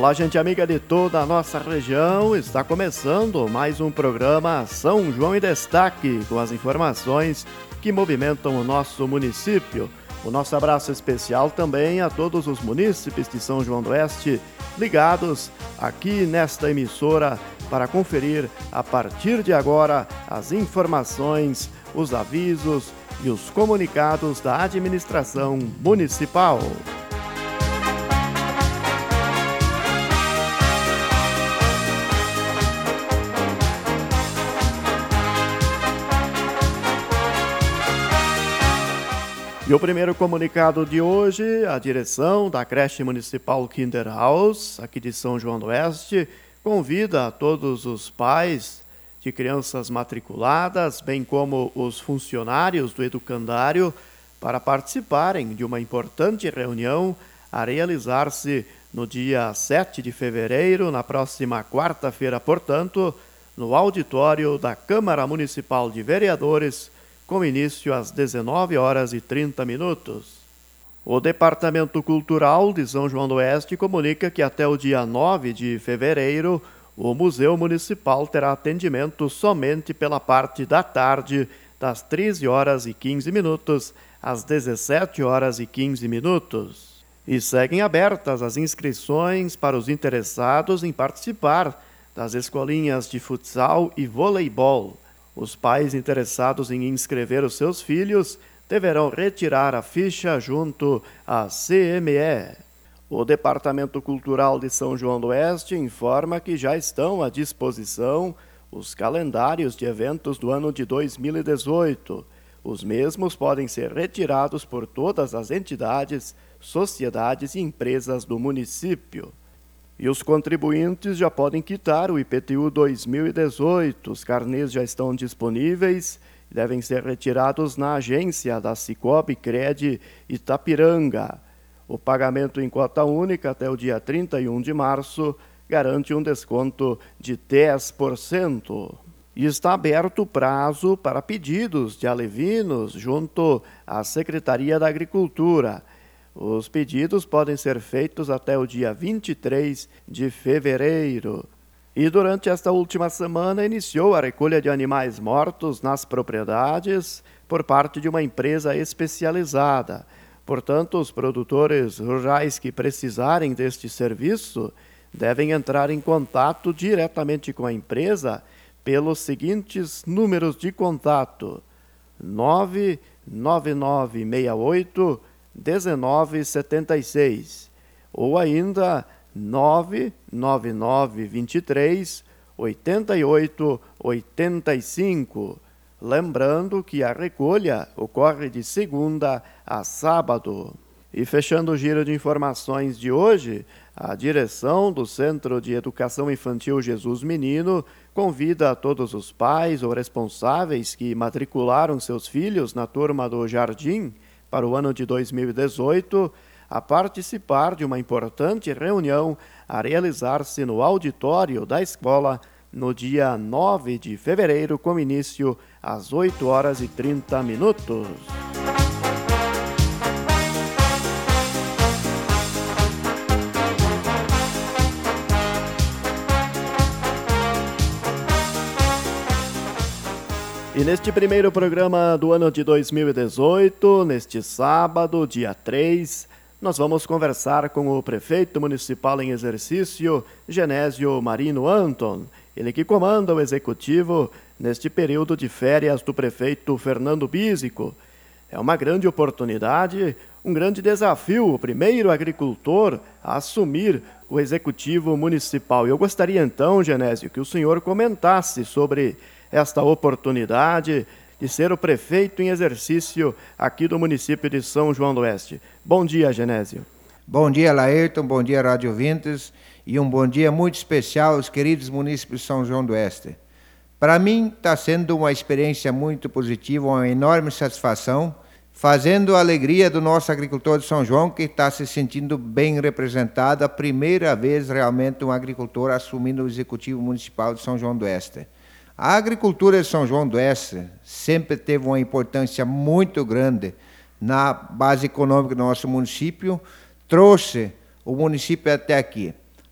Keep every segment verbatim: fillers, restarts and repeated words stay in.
Olá, gente amiga de toda a nossa região, está começando mais um programa São João em Destaque, com as informações que movimentam o nosso município. O nosso abraço especial também a todos os munícipes de São João do Oeste ligados aqui nesta emissora para conferir a partir de agora as informações, os avisos e os comunicados da administração municipal. E o primeiro comunicado de hoje, a direção da creche municipal Kinderhaus, aqui de São João do Oeste, convida a todos os pais de crianças matriculadas, bem como os funcionários do educandário, para participarem de uma importante reunião a realizar-se no dia sete de fevereiro, na próxima quarta-feira, portanto, no auditório da Câmara Municipal de Vereadores, com início às dezenove horas e trinta minutos. O Departamento Cultural de São João do Oeste comunica que até o dia nove de fevereiro, o Museu Municipal terá atendimento somente pela parte da tarde, das treze horas e quinze minutos às dezessete horas e quinze minutos. E seguem abertas as inscrições para os interessados em participar das escolinhas de futsal e voleibol. Os pais interessados em inscrever os seus filhos deverão retirar a ficha junto à C M E. O Departamento Cultural de São João do Oeste informa que já estão à disposição os calendários de eventos do ano de dois mil e dezoito. Os mesmos podem ser retirados por todas as entidades, sociedades e empresas do município. E os contribuintes já podem quitar o I P T U dois mil e dezoito. Os carnês já estão disponíveis e devem ser retirados na agência da Cicobi Cred Itapiranga. O pagamento em cota única até o dia trinta e um de março garante um desconto de dez por cento. E está aberto o prazo para pedidos de alevinos junto à Secretaria da Agricultura. Os pedidos podem ser feitos até o dia vinte e três de fevereiro. E durante esta última semana iniciou a recolha de animais mortos nas propriedades por parte de uma empresa especializada. Portanto, os produtores rurais que precisarem deste serviço devem entrar em contato diretamente com a empresa pelos seguintes números de contato: nove nove nove seis oito dezenove setenta e seis ou ainda nove nove nove dois três oitenta e oito oitenta e cinco. Lembrando que a recolha ocorre de segunda a sábado. E fechando o giro de informações de hoje, a direção do Centro de Educação Infantil Jesus Menino convida a todos os pais ou responsáveis que matricularam seus filhos na turma do Jardim para o ano de dois mil e dezoito, a participar de uma importante reunião a realizar-se no auditório da escola no dia nove de fevereiro, com início às oito horas e trinta minutos. E neste primeiro programa do ano de dois mil e dezoito, neste sábado, dia três, nós vamos conversar com o prefeito municipal em exercício, Genésio Marino Anton, ele que comanda o executivo neste período de férias do prefeito Fernando Bísico. É uma grande oportunidade, um grande desafio, o primeiro agricultor a assumir o executivo municipal. Eu gostaria então, Genésio, que o senhor comentasse sobre esta oportunidade de ser o prefeito em exercício aqui do município de São João do Oeste. Bom dia, Genésio. Bom dia, Laerton, bom dia, Rádio Ouvintes, e um bom dia muito especial aos queridos munícipes de São João do Oeste. Para mim, está sendo uma experiência muito positiva, uma enorme satisfação, fazendo a alegria do nosso agricultor de São João, que está se sentindo bem representado, a primeira vez realmente um agricultor assumindo o Executivo Municipal de São João do Oeste. A agricultura de São João do Oeste sempre teve uma importância muito grande na base econômica do nosso município, trouxe o município até aqui.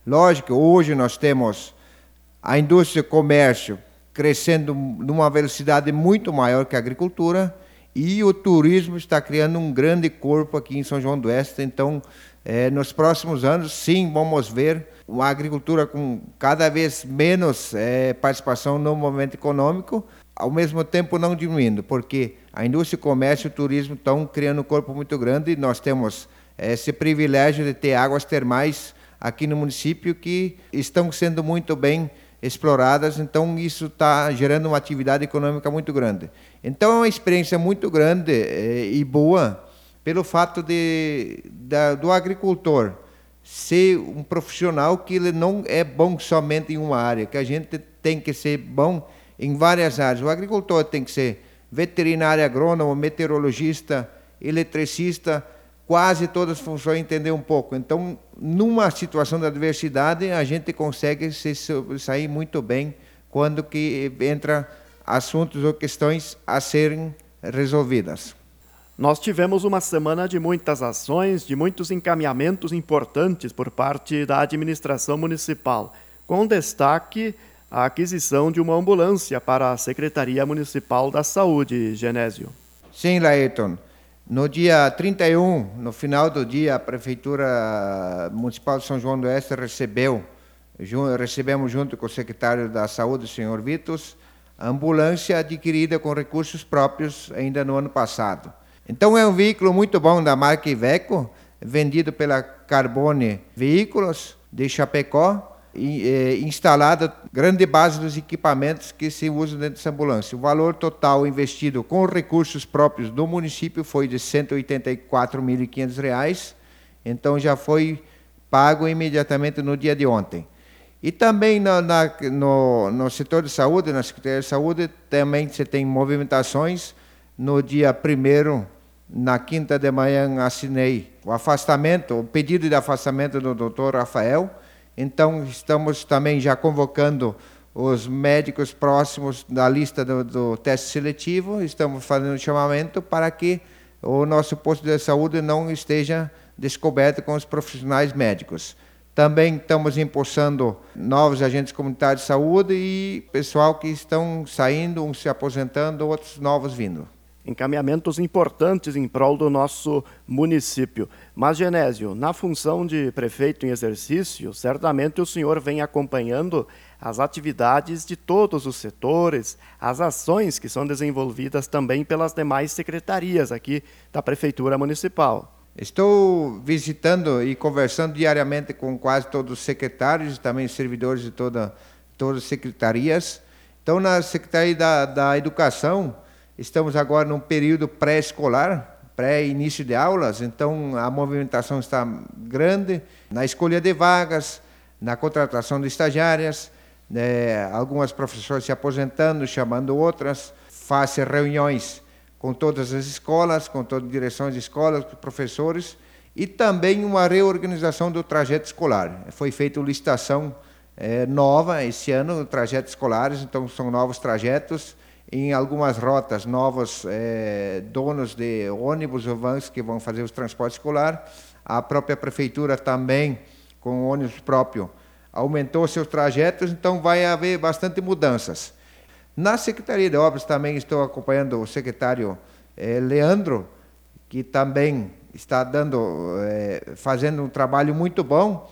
Lógico, hoje nós temos a indústria e o comércio crescendo numa velocidade muito maior que a agricultura, e o turismo está criando um grande corpo aqui em São João do Oeste. Então, eh, nos próximos anos, sim, vamos ver uma agricultura com cada vez menos eh, participação no movimento econômico, ao mesmo tempo não diminuindo, porque a indústria, o comércio e o turismo estão criando um corpo muito grande, e nós temos esse privilégio de ter águas termais aqui no município que estão sendo muito bem exploradas, então isso está gerando uma atividade econômica muito grande. Então é uma experiência muito grande eh, e boa pelo fato de, da, do agricultor ser um profissional que ele não é bom somente em uma área, que a gente tem que ser bom em várias áreas. O agricultor tem que ser veterinário, agrônomo, meteorologista, eletricista, quase todas as funções entender um pouco. Então, numa situação de adversidade, a gente consegue se sair muito bem quando que entra assuntos ou questões a serem resolvidas. Nós tivemos uma semana de muitas ações, de muitos encaminhamentos importantes por parte da administração municipal, com destaque a aquisição de uma ambulância para a Secretaria Municipal da Saúde, Genésio. Sim, Laerton. No dia trinta e um, no final do dia, a Prefeitura Municipal de São João do Oeste recebeu, recebemos junto com o secretário da Saúde, o senhor Vitos, a ambulância adquirida com recursos próprios ainda no ano passado. Então é um veículo muito bom da marca Iveco, vendido pela Carbone Veículos de Chapecó, e, eh, instalada grande base dos equipamentos que se usam dentro dessa ambulância. O valor total investido com recursos próprios do município foi de cento e oitenta e quatro mil e quinhentos reais, então já foi pago imediatamente no dia de ontem. E também no, na, no, no setor de saúde, na Secretaria de Saúde, também você tem movimentações. No dia primeiro, na quinta de manhã, assinei o afastamento, o pedido de afastamento do doutor Rafael. Então, estamos também já convocando os médicos próximos da lista do, do teste seletivo, estamos fazendo um chamamento para que o nosso posto de saúde não esteja descoberto com os profissionais médicos. Também estamos impulsando novos agentes comunitários de saúde e pessoal que estão saindo, uns se aposentando, outros novos vindo. Encaminhamentos importantes em prol do nosso município. Mas, Genésio, na função de prefeito em exercício, certamente o senhor vem acompanhando as atividades de todos os setores, as ações que são desenvolvidas também pelas demais secretarias aqui da Prefeitura Municipal. Estou visitando e conversando diariamente com quase todos os secretários e também servidores de toda, todas as secretarias. Então, na Secretaria da, da Educação, estamos agora num período pré-escolar, pré-início de aulas, então a movimentação está grande na escolha de vagas, na contratação de estagiárias, né, algumas professoras se aposentando, chamando outras, faz reuniões com todas as escolas, com todas as direções de escolas, com professores, e também uma reorganização do trajeto escolar. Foi feita uma licitação é, nova esse ano, trajetos escolares, então são novos trajetos, em algumas rotas, novos eh, donos de ônibus ou vans que vão fazer os transportes escolar. A própria prefeitura também, com o ônibus próprio, aumentou seus trajetos, então vai haver bastante mudanças. Na Secretaria de Obras também estou acompanhando o secretário eh, Leandro, que também está dando, eh, fazendo um trabalho muito bom,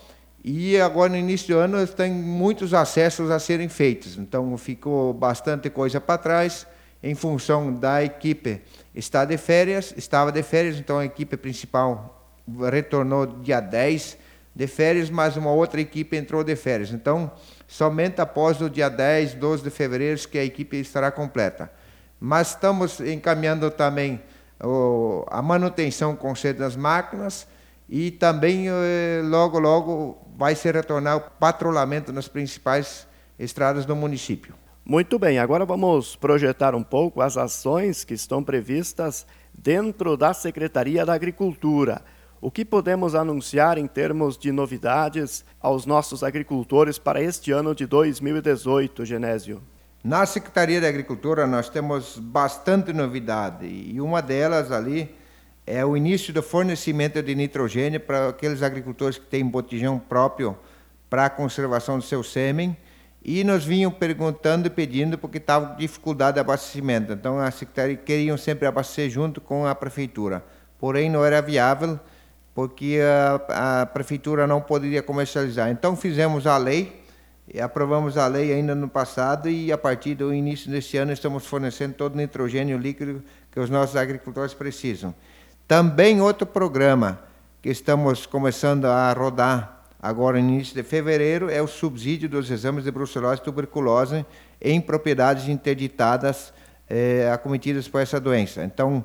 e agora no início do ano tem muitos acessos a serem feitos, então ficou bastante coisa para trás, em função da equipe está de férias, estava de férias, então a equipe principal retornou dia dez de férias, mas uma outra equipe entrou de férias, então somente após o dia dez, doze de fevereiro que a equipe estará completa. Mas estamos encaminhando também o, a manutenção com conserto das máquinas, e também eh, logo, logo vai se retornar o patrulhamento nas principais estradas do município. Muito bem, agora vamos projetar um pouco as ações que estão previstas dentro da Secretaria da Agricultura. O que podemos anunciar em termos de novidades aos nossos agricultores para este ano de dois mil e dezoito, Genésio? Na Secretaria da Agricultura nós temos bastante novidade, e uma delas ali é o início do fornecimento de nitrogênio para aqueles agricultores que têm botijão próprio para a conservação do seu sêmen, e nos vinham perguntando e pedindo porque estavam com dificuldade de abastecimento. Então, a secretaria queriam sempre abastecer junto com a prefeitura. Porém, não era viável, porque a, a prefeitura não poderia comercializar. Então, fizemos a lei, aprovamos a lei ainda no passado, e a partir do início deste ano estamos fornecendo todo o nitrogênio líquido que os nossos agricultores precisam. Também outro programa que estamos começando a rodar agora no início de fevereiro é o subsídio dos exames de brucelose e tuberculose em propriedades interditadas eh, acometidas por essa doença. Então,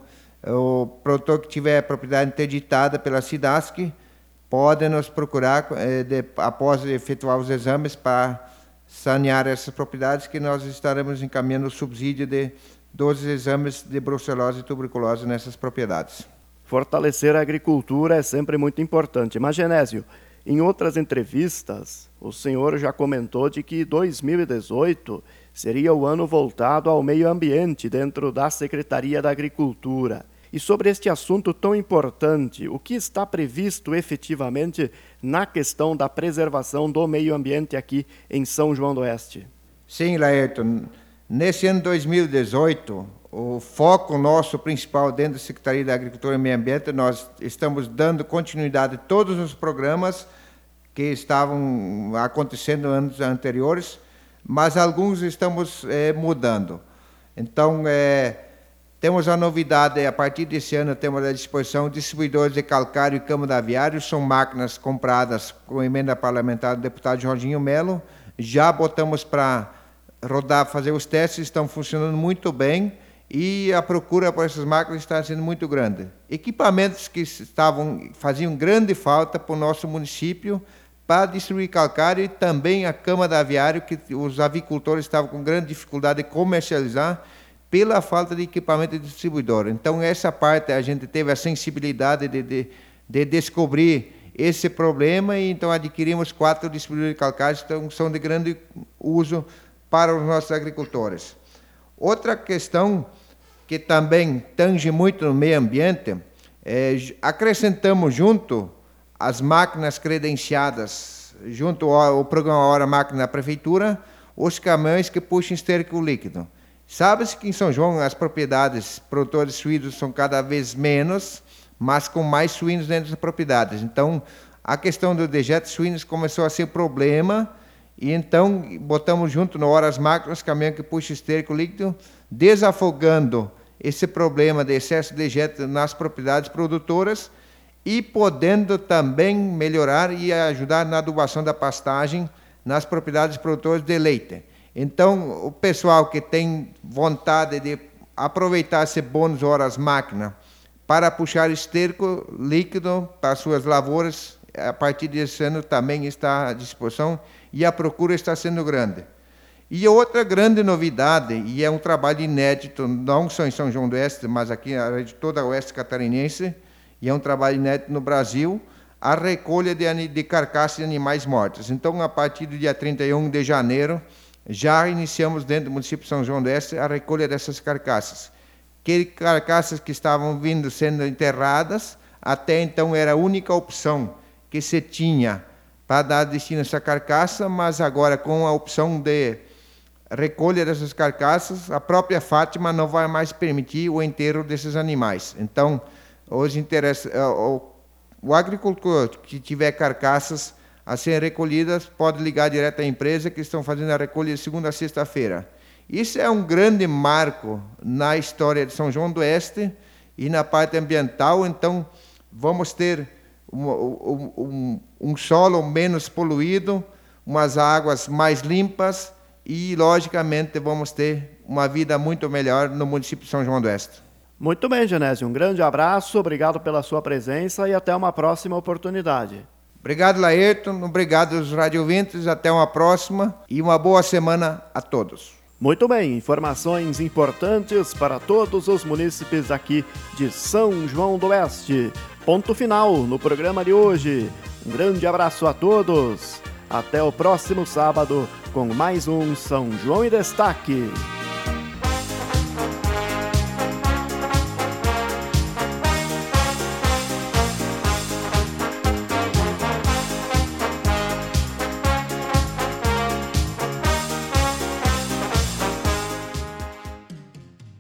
o produtor que tiver propriedade interditada pela SIDASC pode nos procurar eh, de, após efetuar os exames para sanear essas propriedades, que nós estaremos encaminhando o subsídio de doze exames de brucelose e tuberculose nessas propriedades. Fortalecer a agricultura é sempre muito importante. Mas, Genésio, em outras entrevistas, o senhor já comentou de que dois mil e dezoito seria o ano voltado ao meio ambiente dentro da Secretaria da Agricultura. E sobre este assunto tão importante, o que está previsto efetivamente na questão da preservação do meio ambiente aqui em São João do Oeste? Sim, Laerton. Nesse ano dois mil e dezoito, o foco nosso principal dentro da Secretaria da Agricultura e Meio Ambiente, nós estamos dando continuidade a todos os programas que estavam acontecendo anos anteriores, mas alguns estamos é, mudando. Então, é, temos a novidade, a partir desse ano temos à disposição distribuidores de calcário e câmara aviário, são máquinas compradas com emenda parlamentar do deputado Jorginho Melo, já botamos para rodar, fazer os testes, estão funcionando muito bem, e a procura por essas máquinas está sendo muito grande. Equipamentos que estavam, faziam grande falta para o nosso município para distribuir calcário, e também a câmara aviário, que os avicultores estavam com grande dificuldade de comercializar pela falta de equipamento de distribuidor. Então, essa parte a gente teve a sensibilidade de, de, de descobrir esse problema, e então adquirimos quatro distribuidores de calcário que então, são de grande uso para os nossos agricultores. Outra questão que também tange muito no meio ambiente, é, acrescentamos junto as máquinas credenciadas, junto ao, ao programa Hora Máquina da Prefeitura, os caminhões que puxam esterco líquido. Sabe-se que em São João as propriedades produtoras de suínos são cada vez menos, mas com mais suínos dentro das propriedades. Então, a questão do dejeto de suínos começou a ser problema, e então botamos junto no Hora as Máquinas, caminhão que puxa esterco líquido, desafogando esse problema de excesso de dejeto nas propriedades produtoras, e podendo também melhorar e ajudar na adubação da pastagem nas propriedades produtoras de leite. Então, o pessoal que tem vontade de aproveitar esse bônus Horas Máquina para puxar esterco líquido para suas lavouras, a partir desse ano também está à disposição, e a procura está sendo grande. E outra grande novidade, e é um trabalho inédito, não só em São João do Oeste, mas aqui na área de toda a Oeste Catarinense, e é um trabalho inédito no Brasil, a recolha de, de carcaças de animais mortos. Então, a partir do dia trinta e um de janeiro, já iniciamos dentro do município de São João do Oeste a recolha dessas carcaças. Que carcaças que estavam vindo sendo enterradas, até então era a única opção que se tinha para dar destino a essa carcaça, mas agora com a opção de recolha dessas carcaças, a própria Fátima não vai mais permitir o enterro desses animais. Então, hoje interessa, o, o agricultor que tiver carcaças a serem recolhidas pode ligar direto à empresa, que estão fazendo a recolha de segunda a sexta-feira. Isso é um grande marco na história de São João do Oeste e na parte ambiental. Então, vamos ter um, um, um, um solo menos poluído, umas águas mais limpas e, logicamente, vamos ter uma vida muito melhor no município de São João do Oeste. Muito bem, Genésio. Um grande abraço, obrigado pela sua presença e até uma próxima oportunidade. Obrigado, Laerton. Obrigado aos radiovintes. Até uma próxima e uma boa semana a todos. Muito bem, informações importantes para todos os munícipes aqui de São João do Oeste. Ponto final no programa de hoje. Um grande abraço a todos. Até o próximo sábado com mais um São João em Destaque.